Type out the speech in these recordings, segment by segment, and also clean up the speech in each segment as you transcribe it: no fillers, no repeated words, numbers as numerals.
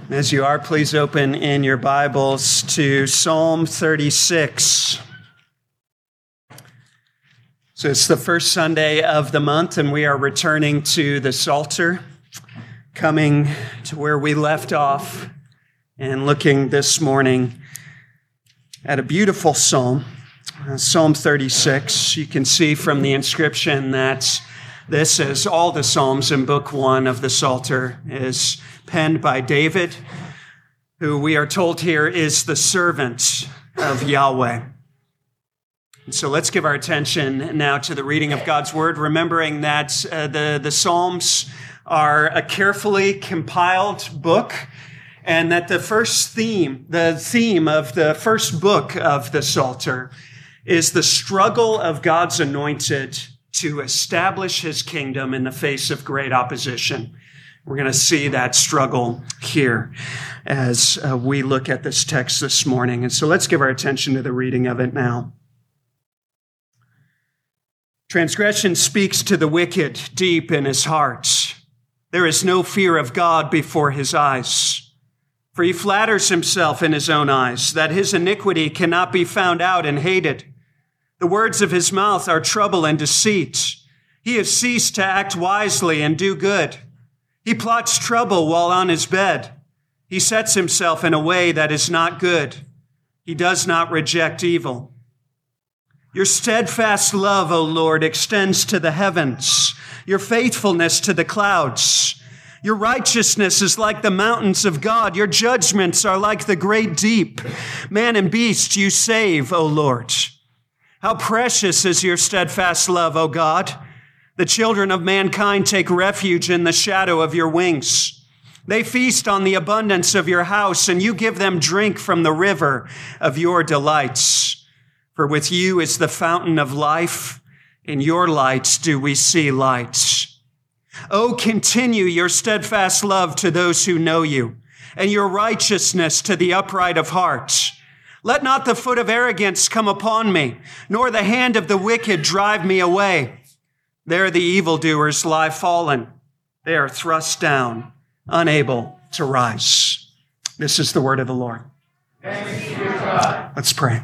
As you are, please open in your Bibles to Psalm 36. So it's the first Sunday of the month, and we are returning to the Psalter, coming to where we left off and looking this morning at a beautiful psalm, Psalm 36. You can see from the inscription that this, as all the Psalms in Book 1 of the Psalter, is penned by David, who we are told here is the servant of Yahweh. And so let's give our attention now to the reading of God's Word, remembering that the Psalms are a carefully compiled book, and that the theme of the first book of the Psalter is the struggle of God's anointed to establish his kingdom in the face of great opposition. We're going to see that struggle here as we look at this text this morning. And so let's give our attention to the reading of it now. Transgression speaks to the wicked deep in his heart. There is no fear of God before his eyes. For he flatters himself in his own eyes that his iniquity cannot be found out and hated. The words of his mouth are trouble and deceit. He has ceased to act wisely and do good. He plots trouble while on his bed. He sets himself in a way that is not good. He does not reject evil. Your steadfast love, O Lord, extends to the heavens, your faithfulness to the clouds. Your righteousness is like the mountains of God. Your judgments are like the great deep. Man and beast you save, O Lord. How precious is your steadfast love, O God. The children of mankind take refuge in the shadow of your wings. They feast on the abundance of your house, and you give them drink from the river of your delights. For with you is the fountain of life. In your lights do we see light. Oh, continue your steadfast love to those who know you, and your righteousness to the upright of heart. Let not the foot of arrogance come upon me, nor the hand of the wicked drive me away. There the evildoers lie fallen. They are thrust down, unable to rise. This is the word of the Lord. Thanks be to God. Let's pray.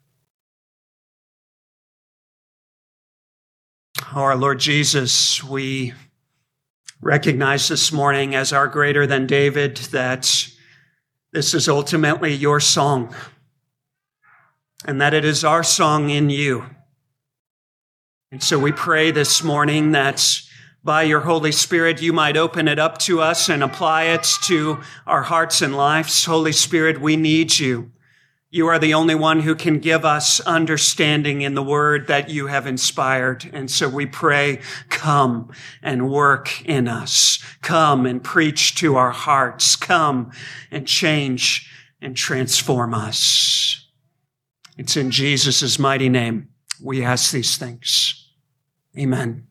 Our Lord Jesus, we recognize this morning as our greater than David that this is ultimately your song, and that it is our song in you. And so we pray this morning that by your Holy Spirit, you might open it up to us and apply it to our hearts and lives. Holy Spirit, we need you. You are the only one who can give us understanding in the word that you have inspired. And so we pray, come and work in us. Come and preach to our hearts. Come and change and transform us. It's in Jesus' mighty name we ask these things. Amen.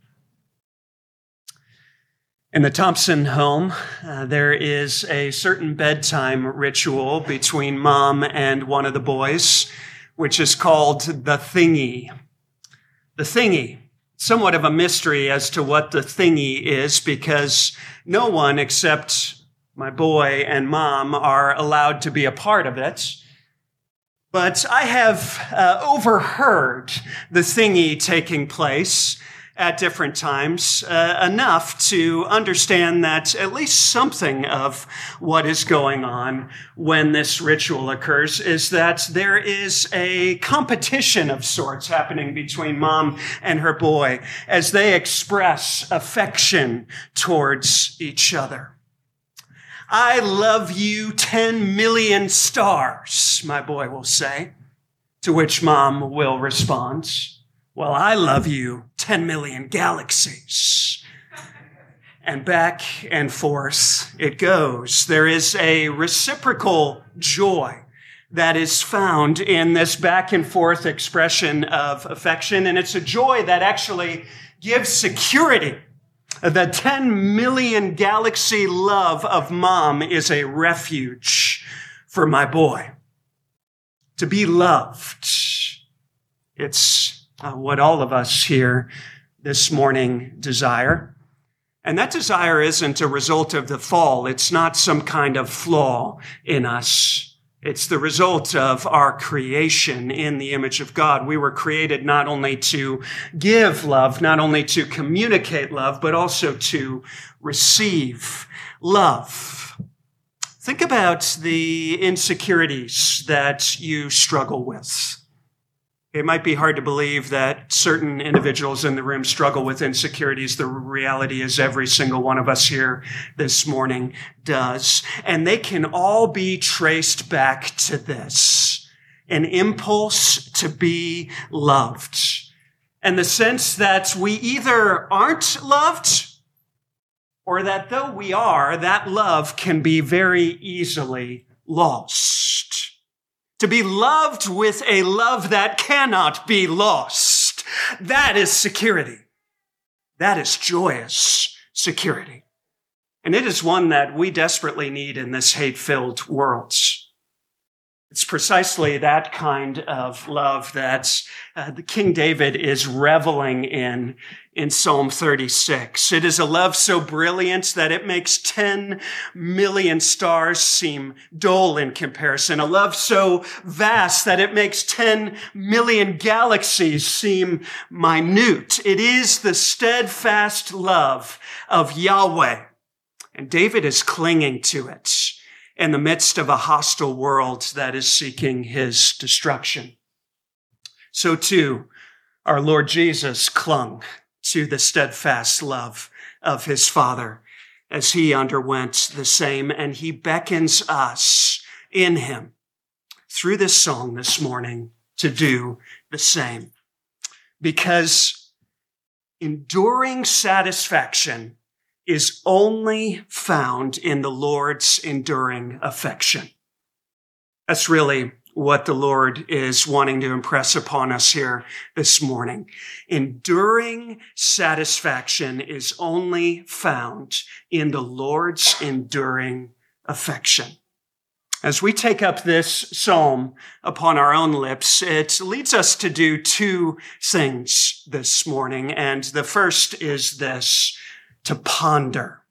In the Thompson home, there is a certain bedtime ritual between mom and one of the boys, which is called the thingy. The thingy. Somewhat of a mystery as to what the thingy is, because no one except my boy and mom are allowed to be a part of it. But I have overheard the thingy taking place at different times, enough to understand that at least something of what is going on when this ritual occurs is that there is a competition of sorts happening between mom and her boy as they express affection towards each other. I love you 10 million stars, my boy will say, to which mom will respond, well, I love you 10 million galaxies. And back and forth it goes. There is a reciprocal joy that is found in this back and forth expression of affection, and it's a joy that actually gives security. The 10 million galaxy love of mom is a refuge for my boy. To be loved. It's what all of us here this morning desire. And that desire isn't a result of the fall. It's not some kind of flaw in us. It's the result of our creation in the image of God. We were created not only to give love, not only to communicate love, but also to receive love. Think about the insecurities that you struggle with. It might be hard to believe that certain individuals in the room struggle with insecurities. The reality is every single one of us here this morning does. And they can all be traced back to this: an impulse to be loved. And the sense that we either aren't loved, or that though we are, that love can be very easily lost. To be loved with a love that cannot be lost. That is security. That is joyous security. And it is one that we desperately need in this hate-filled world. It's precisely that kind of love that the King David is reveling in Psalm 36. It is a love so brilliant that it makes 10 million stars seem dull in comparison. A love so vast that it makes 10 million galaxies seem minute. It is the steadfast love of Yahweh. And David is clinging to it in the midst of a hostile world that is seeking his destruction. So too, our Lord Jesus clung to the steadfast love of his Father as he underwent the same, and he beckons us in him through this song this morning to do the same. Because enduring satisfaction is only found in the Lord's enduring affection. That's really what the Lord is wanting to impress upon us here this morning. Enduring satisfaction is only found in the Lord's enduring affection. As we take up this psalm upon our own lips, it leads us to do two things this morning. And the first is this: to ponder.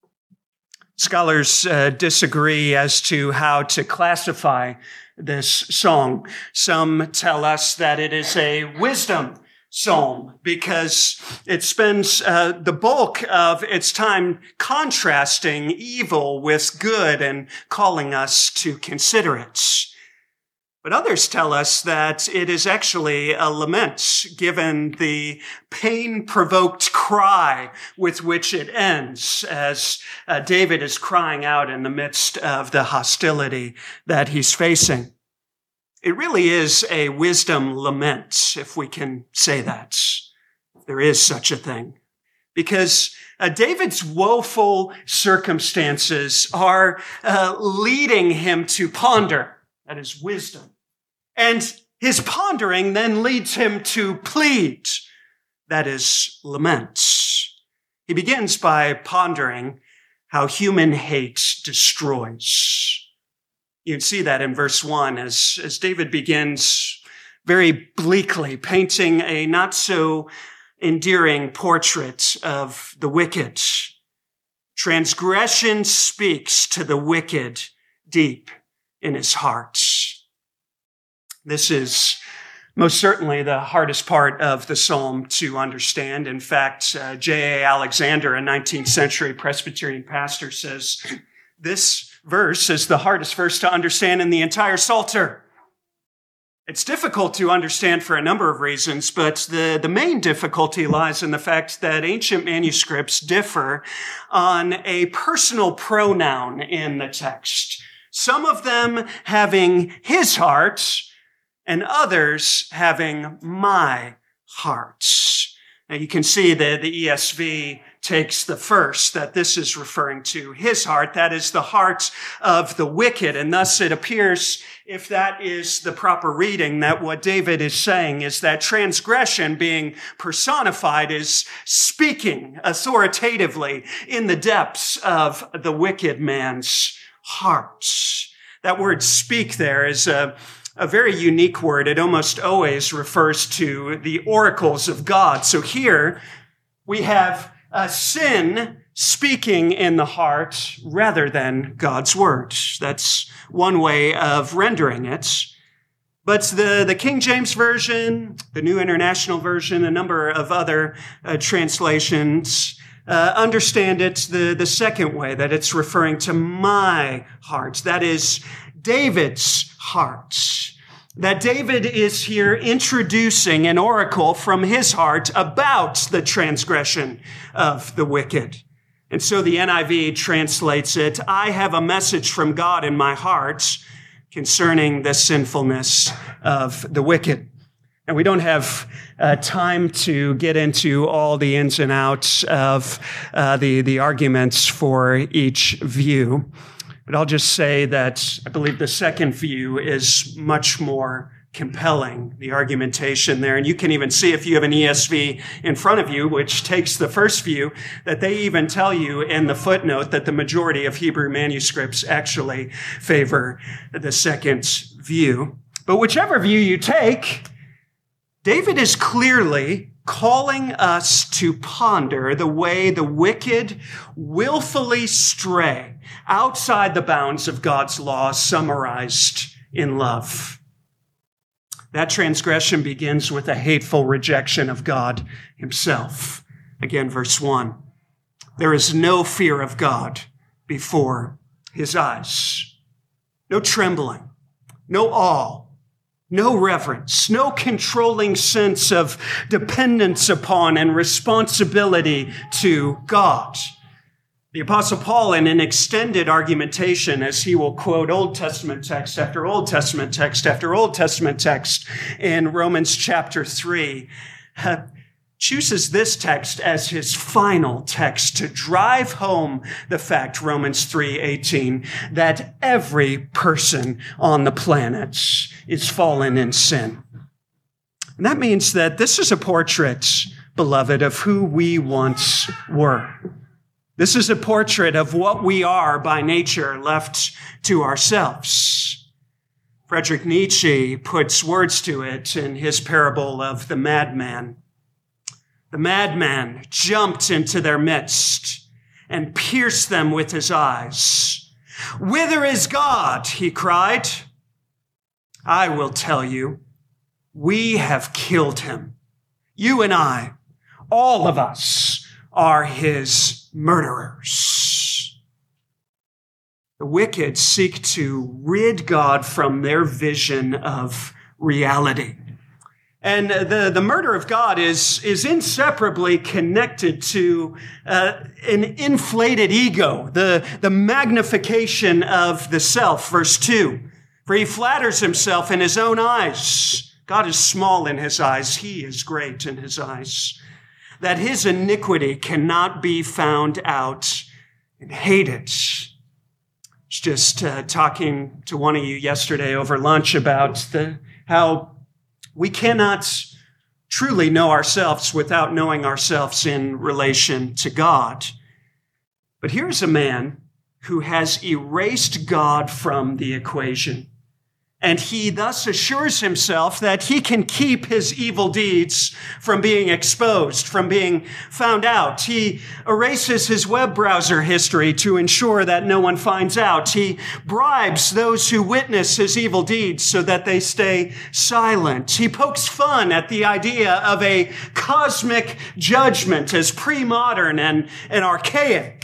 Scholars disagree as to how to classify this song. Some tell us that it is a wisdom psalm because it spends the bulk of its time contrasting evil with good and calling us to consider it. But others tell us that it is actually a lament, given the pain-provoked cry with which it ends, as David is crying out in the midst of the hostility that he's facing. It really is a wisdom lament, if we can say that. There is such a thing. Because David's woeful circumstances are leading him to ponder. That is wisdom. And his pondering then leads him to plead. That is lament. He begins by pondering how human hate destroys. You can see that in verse 1 as David begins very bleakly painting a not so endearing portrait of the wicked. Transgression speaks to the wicked deep in his heart. This is most certainly the hardest part of the psalm to understand. In fact, J.A. Alexander, a 19th century Presbyterian pastor, says this verse is the hardest verse to understand in the entire Psalter. It's difficult to understand for a number of reasons, but the main difficulty lies in the fact that ancient manuscripts differ on a personal pronoun in the text. Some of them having his heart, and others having my heart. Now you can see that the ESV takes the first, that this is referring to his heart. That is the heart of the wicked. And thus it appears, if that is the proper reading, that what David is saying is that transgression being personified is speaking authoritatively in the depths of the wicked man's heart. That word speak there is a very unique word. It almost always refers to the oracles of God. So here we have sin speaking in the heart rather than God's word. That's one way of rendering it. But the King James Version, the New International Version, a number of other translations understand it the second way, that it's referring to my heart. That is David's heart. That David is here introducing an oracle from his heart about the transgression of the wicked. And so the NIV translates it, I have a message from God in my heart concerning the sinfulness of the wicked. And we don't have time to get into all the ins and outs of the arguments for each view. But I'll just say that I believe the second view is much more compelling, the argumentation there. And you can even see if you have an ESV in front of you, which takes the first view, that they even tell you in the footnote that the majority of Hebrew manuscripts actually favor the second view. But whichever view you take, David is clearly calling us to ponder the way the wicked willfully stray outside the bounds of God's law summarized in love. That transgression begins with a hateful rejection of God himself. Again, verse 1. There is no fear of God before his eyes. No trembling, no awe, no reverence, no controlling sense of dependence upon and responsibility to God. The Apostle Paul, in an extended argumentation, as he will quote Old Testament text after Old Testament text after Old Testament text in Romans chapter 3, chooses this text as his final text to drive home the fact, Romans 3:18, that every person on the planet is fallen in sin. And that means that this is a portrait, beloved, of who we once were. This is a portrait of what we are by nature, left to ourselves. Friedrich Nietzsche puts words to it in his parable of the madman. The madman jumped into their midst and pierced them with his eyes. "Whither is God?" he cried. "I will tell you, we have killed him. You and I, all of us, are his murderers." The wicked seek to rid God from their vision of reality. And the murder of God is inseparably connected to an inflated ego, the magnification of the self. Verse 2, for he flatters himself in his own eyes. God is small in his eyes. He is great in his eyes. That his iniquity cannot be found out and hated. I was just talking to one of you yesterday over lunch about how we cannot truly know ourselves without knowing ourselves in relation to God. But here's a man who has erased God from the equation. And he thus assures himself that he can keep his evil deeds from being exposed, from being found out. He erases his web browser history to ensure that no one finds out. He bribes those who witness his evil deeds so that they stay silent. He pokes fun at the idea of a cosmic judgment as pre-modern and archaic.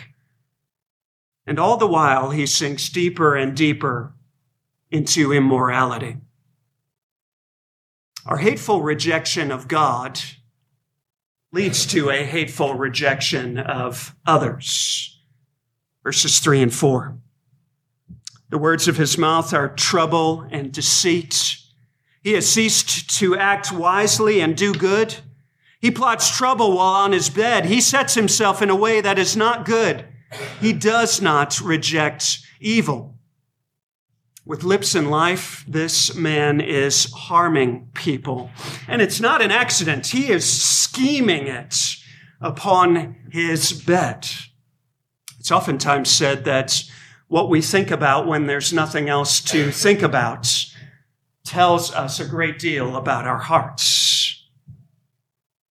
And all the while, he sinks deeper and deeper into immorality. Our hateful rejection of God leads to a hateful rejection of others. Verses 3 and 4. The words of his mouth are trouble and deceit. He has ceased to act wisely and do good. He plots trouble while on his bed. He sets himself in a way that is not good. He does not reject evil. With lips and life, this man is harming people. And it's not an accident. He is scheming it upon his bed. It's oftentimes said that what we think about when there's nothing else to think about tells us a great deal about our hearts.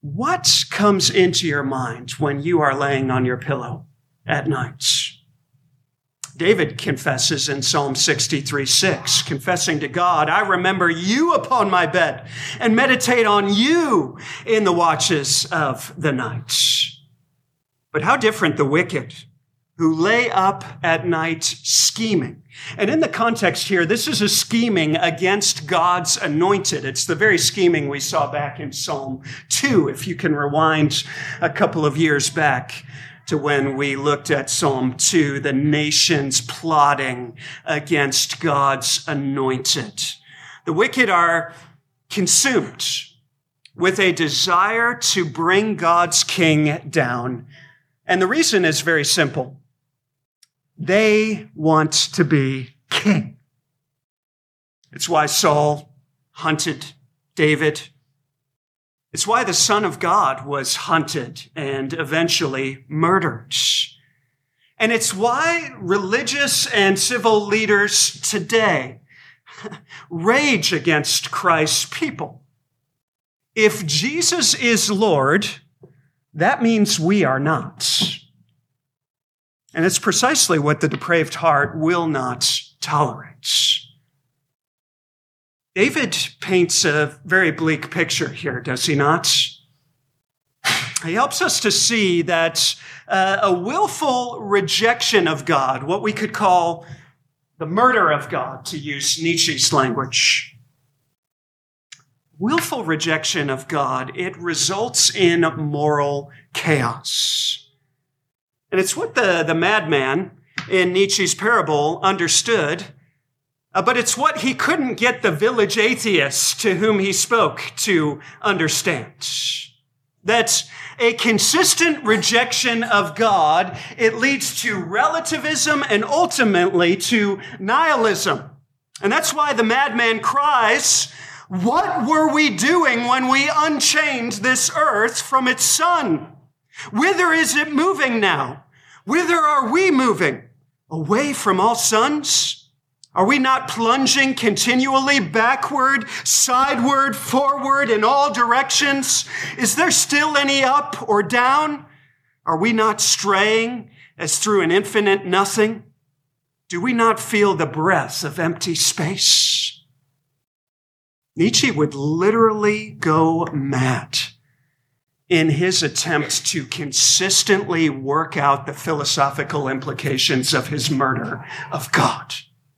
what comes into your mind when you are laying on your pillow at night? David confesses in Psalm 63:6, confessing to God, I remember you upon my bed and meditate on you in the watches of the night. But how different the wicked who lay up at night scheming. And in the context here, this is a scheming against God's anointed. It's the very scheming we saw back in Psalm 2, if you can rewind a couple of years back to when we looked at Psalm 2, the nations plotting against God's anointed. The wicked are consumed with a desire to bring God's king down. And the reason is very simple. They want to be king. It's why Saul hunted David. It's why the Son of God was hunted and eventually murdered. And it's why religious and civil leaders today rage against Christ's people. If Jesus is Lord, that means we are not. And it's precisely what the depraved heart will not tolerate. David paints a very bleak picture here, does he not? He helps us to see that a willful rejection of God, what we could call the murder of God, to use Nietzsche's language. Willful rejection of God, it results in moral chaos. And it's what the madman in Nietzsche's parable understood, but it's what he couldn't get the village atheists to whom he spoke to understand. That a consistent rejection of God, it leads to relativism and ultimately to nihilism. And that's why the madman cries, what were we doing when we unchained this earth from its sun? Whither is it moving now? Whither are we moving? Away from all suns? Are we not plunging continually backward, sideward, forward, in all directions? Is there still any up or down? Are we not straying as through an infinite nothing? Do we not feel the breath of empty space? Nietzsche would literally go mad in his attempt to consistently work out the philosophical implications of his murder of God.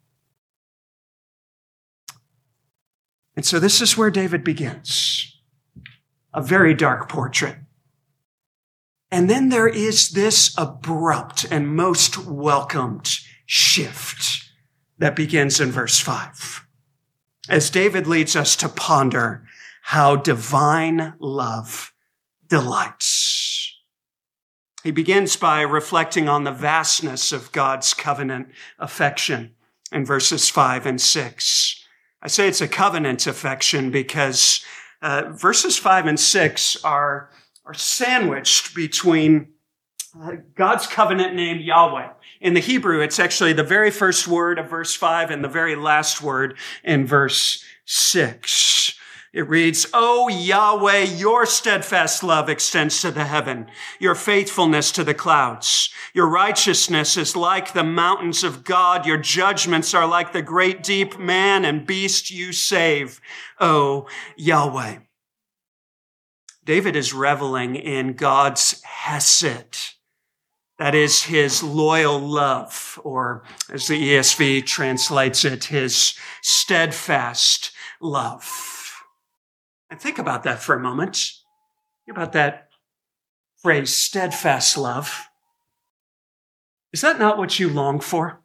And so this is where David begins. A very dark portrait. And then there is this abrupt and most welcomed shift that begins in verse 5. As David leads us to ponder how divine love delights. He begins by reflecting on the vastness of God's covenant affection in verses 5 and 6. I say it's a covenant affection because verses 5 and 6 are sandwiched between God's covenant name Yahweh. In the Hebrew, it's actually the very first word of verse 5 and the very last word in verse 6. It reads, O Yahweh, your steadfast love extends to the heaven, your faithfulness to the clouds. Your righteousness is like the mountains of God. Your judgments are like the great deep. Man and beast you save, O Yahweh. David is reveling in God's hesed. That is his loyal love, or as the ESV translates it, his steadfast love. And think about that for a moment. Think about that phrase, steadfast love. Is that not what you long for?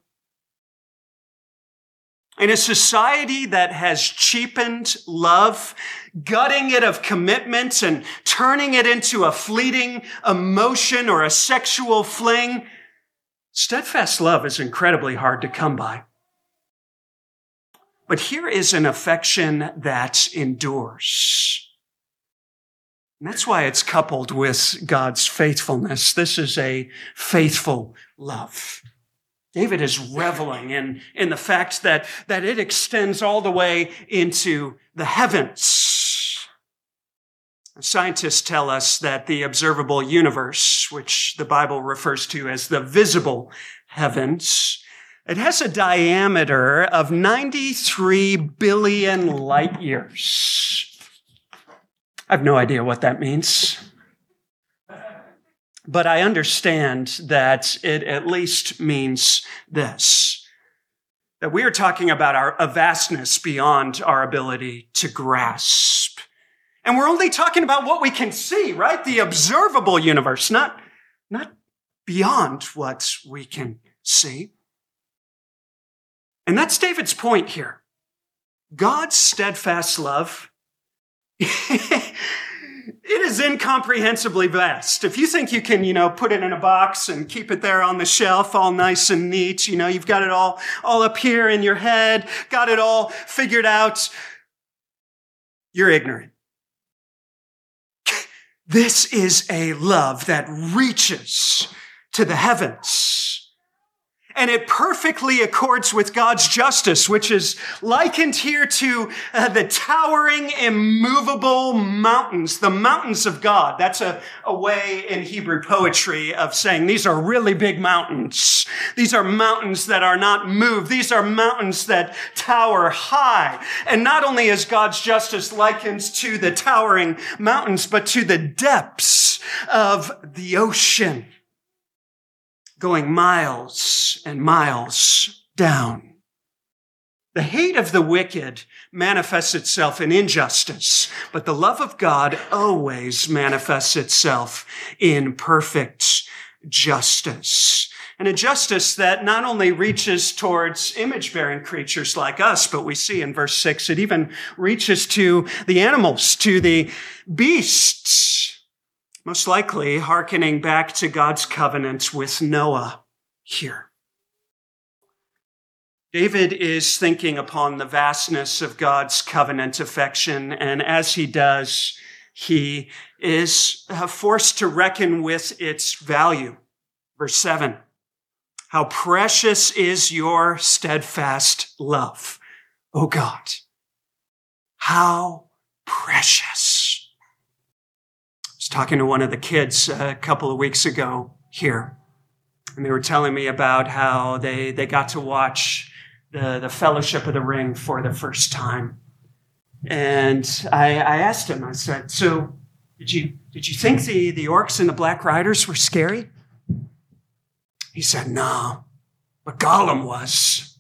In a society that has cheapened love, gutting it of commitment and turning it into a fleeting emotion or a sexual fling, steadfast love is incredibly hard to come by. But here is an affection that endures. And that's why it's coupled with God's faithfulness. This is a faithful love. David is reveling in the fact that it extends all the way into the heavens. Scientists tell us that the observable universe, which the Bible refers to as the visible heavens, it has a diameter of 93 billion light years. I have no idea what that means. But I understand that it at least means this, that we are talking about a vastness beyond our ability to grasp. And we're only talking about what we can see, right? The observable universe, not beyond what we can see. And that's David's point here. God's steadfast love, it is incomprehensibly vast. If you think you can, put it in a box and keep it there on the shelf all nice and neat, you've got it all up here in your head, got it all figured out, you're ignorant. This is a love that reaches to the heavens. And it perfectly accords with God's justice, which is likened here to the towering, immovable mountains, the mountains of God. That's a way in Hebrew poetry of saying these are really big mountains. These are mountains that are not moved. These are mountains that tower high. And not only is God's justice likened to the towering mountains, but to the depths of the ocean, going miles and miles down. The hate of the wicked manifests itself in injustice, but the love of God always manifests itself in perfect justice. And a justice that not only reaches towards image-bearing creatures like us, but we see in verse 6, it even reaches to the animals, to the beasts. Most likely hearkening back to God's covenant with Noah here. David is thinking upon the vastness of God's covenant affection, and as he does, he is forced to reckon with its value. Verse 7, how precious is your steadfast love, O God. How precious. I was talking to one of the kids a couple of weeks ago here, and they were telling me about how they got to watch the Fellowship of the Ring for the first time. And I asked him, I said, so did you think the orcs and the Black Riders were scary? He said, no, but Gollum was.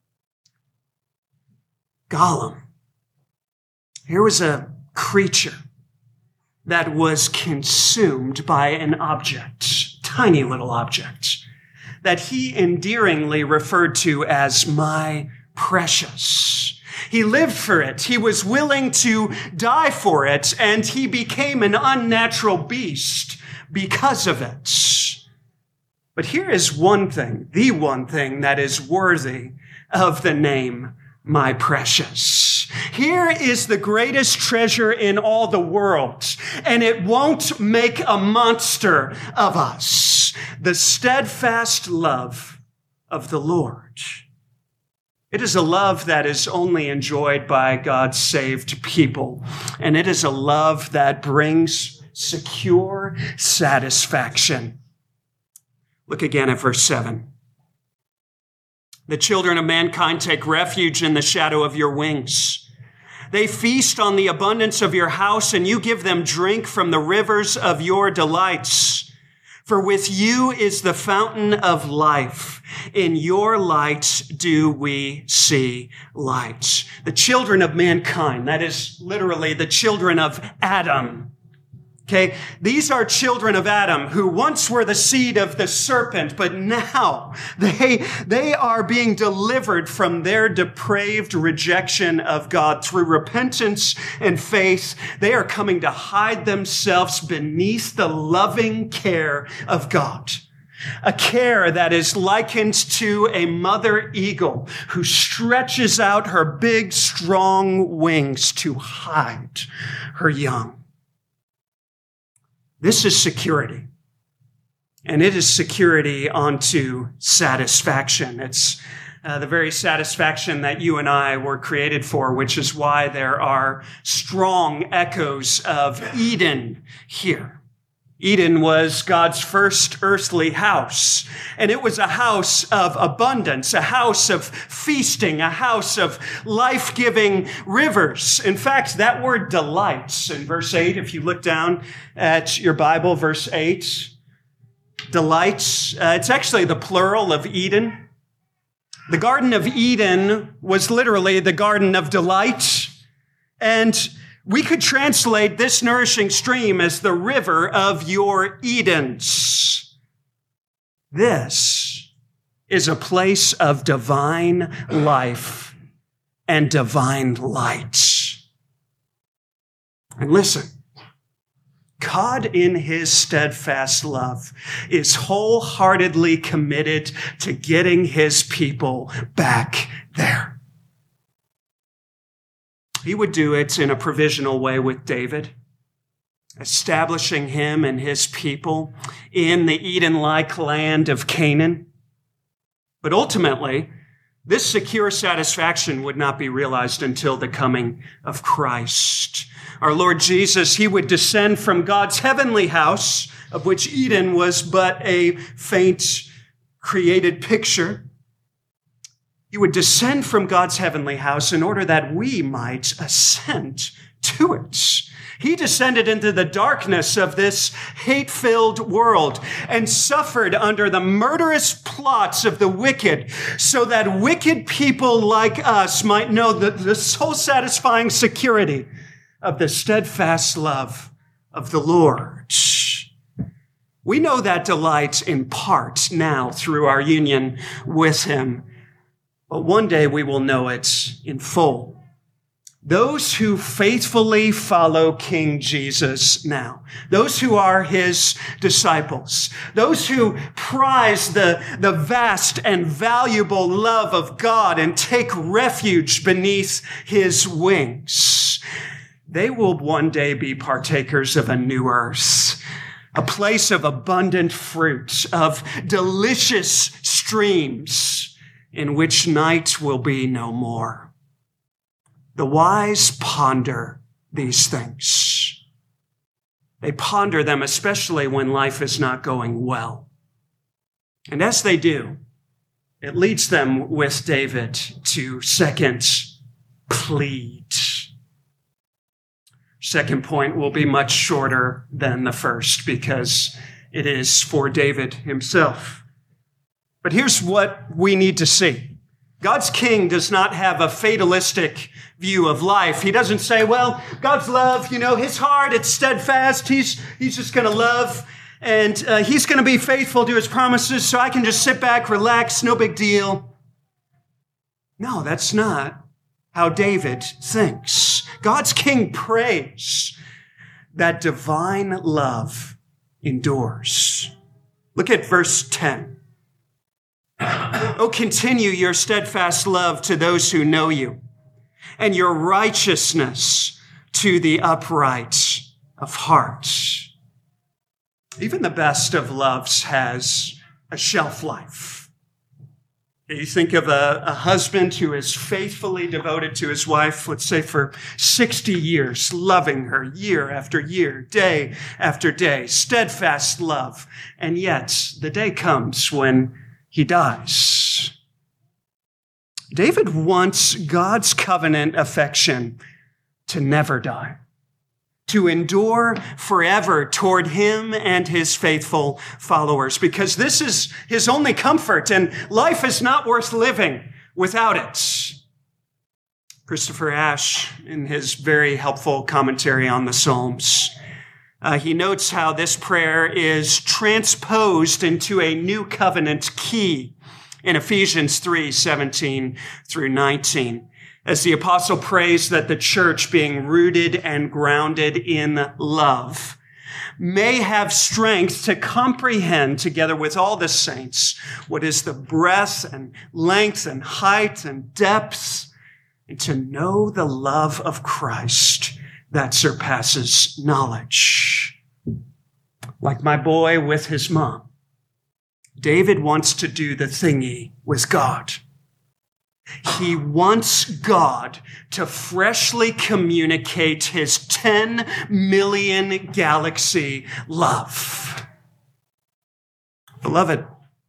Gollum. Here was a creature that was consumed by an object, tiny little object, that he endearingly referred to as my precious. He lived for it. He was willing to die for it, and he became an unnatural beast because of it. But here is one thing, the one thing that is worthy of the name my precious. Here is the greatest treasure in all the world, and it won't make a monster of us. The steadfast love of the Lord. It is a love that is only enjoyed by God's saved people, and it is a love that brings secure satisfaction. Look again at verse 7. The children of mankind take refuge in the shadow of your wings. They feast on the abundance of your house, and you give them drink from the rivers of your delights. For with you is the fountain of life. In your light do we see light. The children of mankind, that is literally the children of Adam. Okay, these are children of Adam who once were the seed of the serpent, but now they are being delivered from their depraved rejection of God through repentance and faith. They are coming to hide themselves beneath the loving care of God. A care that is likened to a mother eagle who stretches out her big, strong wings to hide her young. This is security, and it is security unto satisfaction. It's the very satisfaction that you and I were created for, which is why there are strong echoes of Eden here. Eden was God's first earthly house, and it was a house of abundance, a house of feasting, a house of life-giving rivers. In fact, that word delights in verse 8, if you look down at your Bible, verse 8, delights, it's actually the plural of Eden. The Garden of Eden was literally the Garden of Delight, and we could translate this nourishing stream as the river of your Edens. This is a place of divine life and divine light. And listen, God in his steadfast love is wholeheartedly committed to getting his people back there. He would do it in a provisional way with David, establishing him and his people in the Eden-like land of Canaan. But ultimately, this secure satisfaction would not be realized until the coming of Christ. Our Lord Jesus, he would descend from God's heavenly house, of which Eden was but a faint created picture. He would descend from God's heavenly house in order that we might ascend to it. He descended into the darkness of this hate-filled world and suffered under the murderous plots of the wicked so that wicked people like us might know the soul-satisfying security of the steadfast love of the Lord. We know that delight in part now through our union with him, but one day we will know it in full. Those who faithfully follow King Jesus now, those who are his disciples, those who prize the vast and valuable love of God and take refuge beneath his wings, they will one day be partakers of a new earth, a place of abundant fruit, of delicious streams, in which night will be no more. The wise ponder these things. They ponder them especially when life is not going well. And as they do, it leads them with David to second, plead. Second point will be much shorter than the first because it is for David himself. But here's what we need to see. God's king does not have a fatalistic view of life. He doesn't say, well, God's love, his heart, it's steadfast. He's just going to love and he's going to be faithful to his promises so I can just sit back, relax, no big deal. No, that's not how David thinks. God's king prays that divine love endures. Look at verse 10. Oh, continue your steadfast love to those who know you, and your righteousness to the upright of heart. Even the best of loves has a shelf life. You think of a husband who is faithfully devoted to his wife, let's say for 60 years, loving her year after year, day after day, steadfast love. And yet the day comes when he dies. David wants God's covenant affection to never die, to endure forever toward him and his faithful followers, because this is his only comfort, and life is not worth living without it. Christopher Ash, in his very helpful commentary on the Psalms, he notes how this prayer is transposed into a new covenant key in Ephesians 3:17 through 19. As the apostle prays that the church, being rooted and grounded in love, may have strength to comprehend together with all the saints what is the breadth and length and height and depth, and to know the love of Christ that surpasses knowledge. Like my boy with his mom, David wants to do the thingy with God. He wants God to freshly communicate his 10 million galaxy love. Beloved,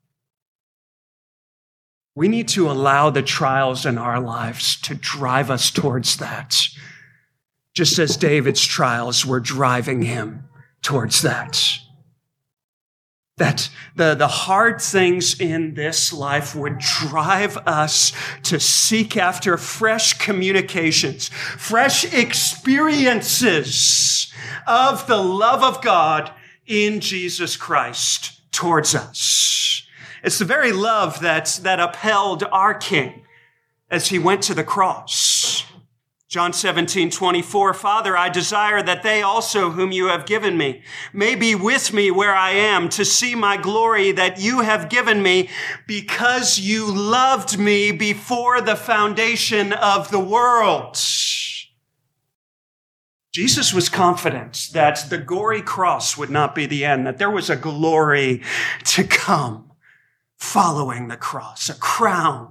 we need to allow the trials in our lives to drive us towards that, just as David's trials were driving him towards that. That the hard things in this life would drive us to seek after fresh communications, fresh experiences of the love of God in Jesus Christ towards us. It's the very love that upheld our King as he went to the cross. John 17:24, Father, I desire that they also whom you have given me may be with me where I am, to see my glory that you have given me, because you loved me before the foundation of the world. Jesus was confident that the gory cross would not be the end, that there was a glory to come following the cross, a crown.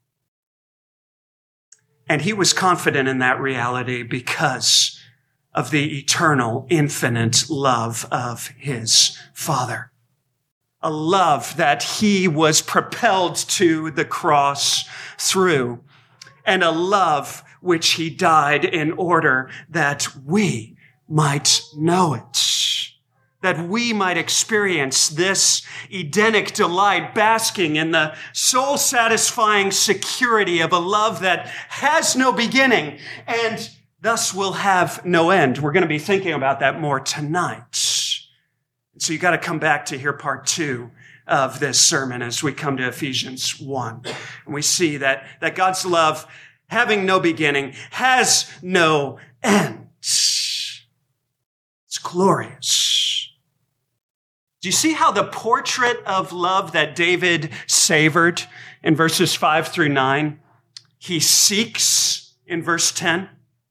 And he was confident in that reality because of the eternal, infinite love of his Father. A love that he was propelled to the cross through, and a love which he died in order that we might know it, that we might experience this Edenic delight, basking in the soul-satisfying security of a love that has no beginning and thus will have no end. We're going to be thinking about that more tonight. So you got to come back to hear part 2 of this sermon as we come to Ephesians 1. And we see that God's love, having no beginning, has no end. It's glorious. Do you see how the portrait of love that David savored in verses 5 through 9, he seeks in verse 10?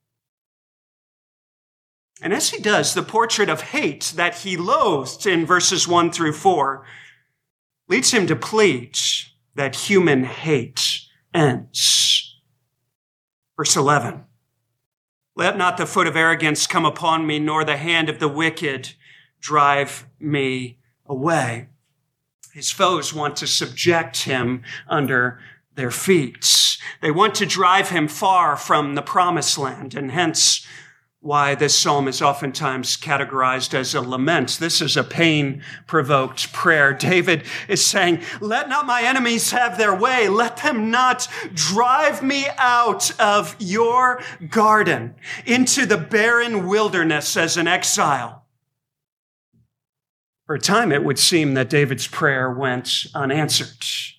And as he does, the portrait of hate that he loathed in verses 1 through 4 leads him to plead that human hate ends. Verse 11, let not the foot of arrogance come upon me, nor the hand of the wicked drive me away. His foes want to subject him under their feet. They want to drive him far from the promised land, and hence why this psalm is oftentimes categorized as a lament. This is a pain-provoked prayer. David is saying, let not my enemies have their way. Let them not drive me out of your garden into the barren wilderness as an exile. For a time, it would seem that David's prayer went unanswered.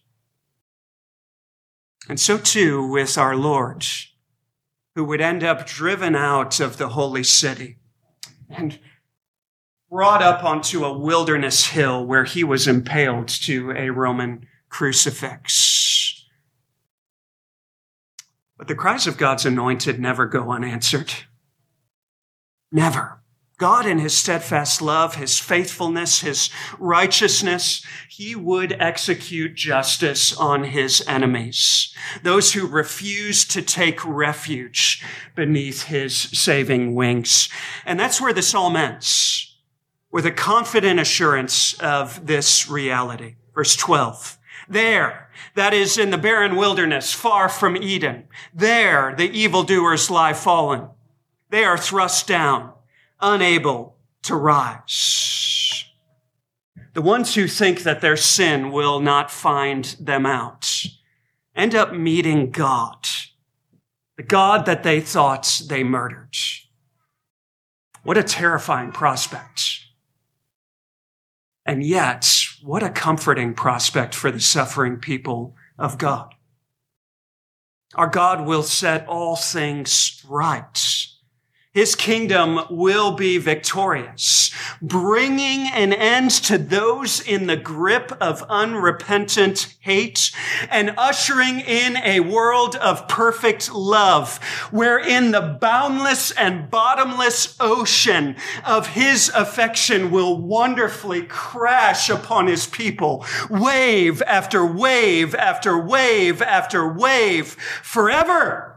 And so too with our Lord, who would end up driven out of the holy city and brought up onto a wilderness hill where he was impaled to a Roman crucifix. But the cries of God's anointed never go unanswered. Never. God, in his steadfast love, his faithfulness, his righteousness, he would execute justice on his enemies, those who refuse to take refuge beneath his saving wings. And that's where the psalm ends, with a confident assurance of this reality. Verse 12, there, that is in the barren wilderness, far from Eden, there the evildoers lie fallen. They are thrust down, unable to rise. The ones who think that their sin will not find them out end up meeting God, the God that they thought they murdered. What a terrifying prospect. And yet, what a comforting prospect for the suffering people of God. Our God will set all things right. His kingdom will be victorious, bringing an end to those in the grip of unrepentant hate and ushering in a world of perfect love, wherein the boundless and bottomless ocean of his affection will wonderfully crash upon his people, wave after wave after wave after wave, forever.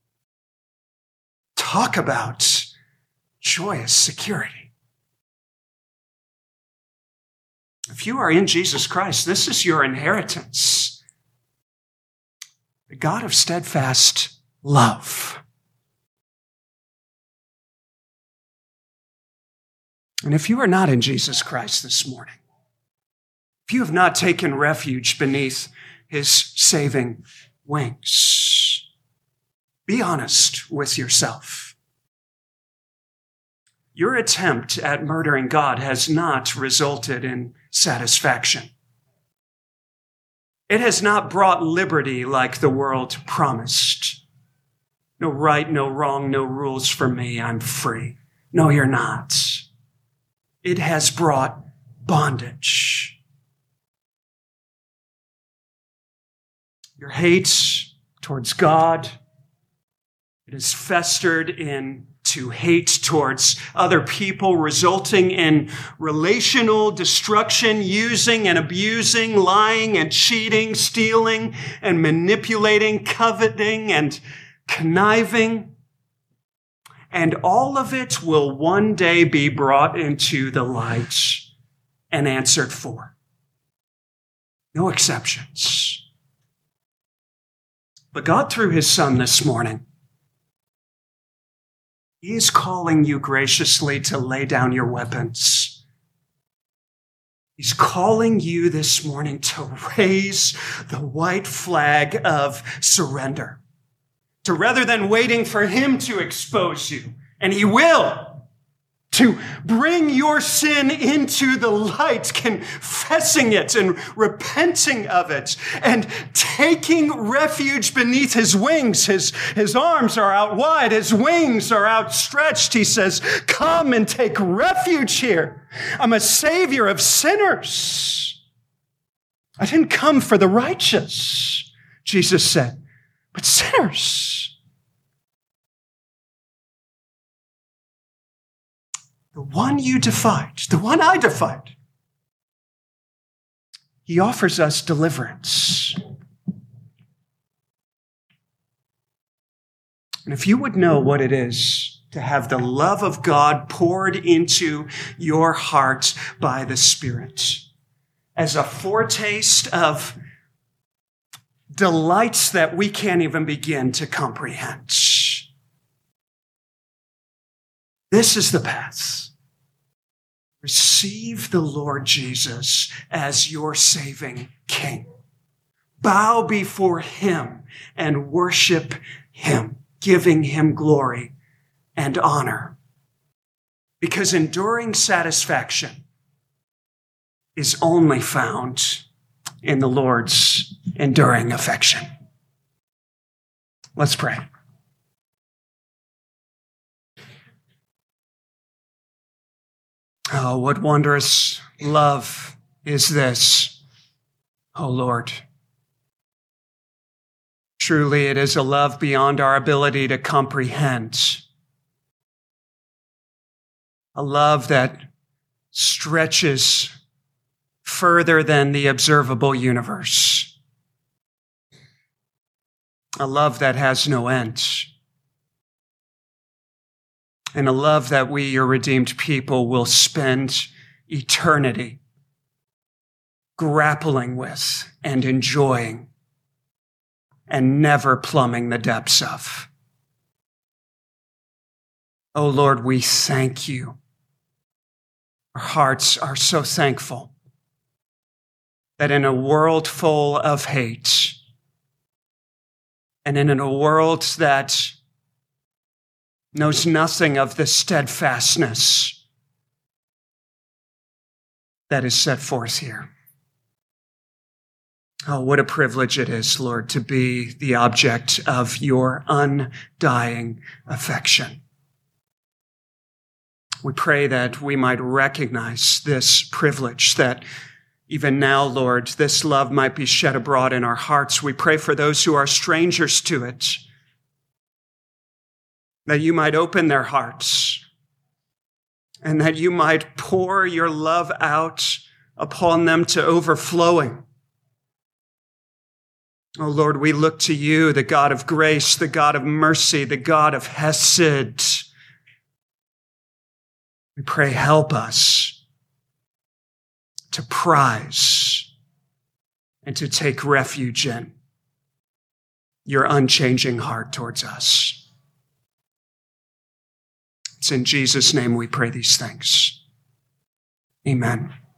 Talk about joyous security. If you are in Jesus Christ, this is your inheritance. The God of steadfast love. And if you are not in Jesus Christ this morning, if you have not taken refuge beneath his saving wings, be honest with yourself. Your attempt at murdering God has not resulted in satisfaction. It has not brought liberty like the world promised. No right, no wrong, no rules for me. I'm free. No, you're not. It has brought bondage. Your hate towards God, it is festered into hate towards other people, resulting in relational destruction, using and abusing, lying and cheating, stealing and manipulating, coveting and conniving. And all of it will one day be brought into the light and answered for. No exceptions. But God, through his Son this morning, he is calling you graciously to lay down your weapons. He's calling you this morning to raise the white flag of surrender. To rather than waiting for him to expose you, and he will, to bring your sin into the light, confessing it and repenting of it, and taking refuge beneath his wings. His arms are out wide, his wings are outstretched. He says, come and take refuge here. I'm a savior of sinners. I didn't come for the righteous, Jesus said, but sinners. The one you defied, the one I defied, he offers us deliverance. And if you would know what it is to have the love of God poured into your heart by the Spirit, as a foretaste of delights that we can't even begin to comprehend. This is the path. Receive the Lord Jesus as your saving King. Bow before him and worship him, giving him glory and honor. Because enduring satisfaction is only found in the Lord's enduring affection. Let's pray. Oh, what wondrous love is this, O Lord. Truly, it is a love beyond our ability to comprehend. A love that stretches further than the observable universe. A love that has no end. And a love that we, your redeemed people, will spend eternity grappling with and enjoying and never plumbing the depths of. Oh Lord, we thank you. Our hearts are so thankful that in a world full of hate and in a world that knows nothing of the steadfastness that is set forth here. Oh, what a privilege it is, Lord, to be the object of your undying affection. We pray that we might recognize this privilege, that even now, Lord, this love might be shed abroad in our hearts. We pray for those who are strangers to it, that you might open their hearts and that you might pour your love out upon them to overflowing. Oh Lord, we look to you, the God of grace, the God of mercy, the God of Hesed. We pray, help us to prize and to take refuge in your unchanging heart towards us. It's in Jesus' name we pray these things. Amen.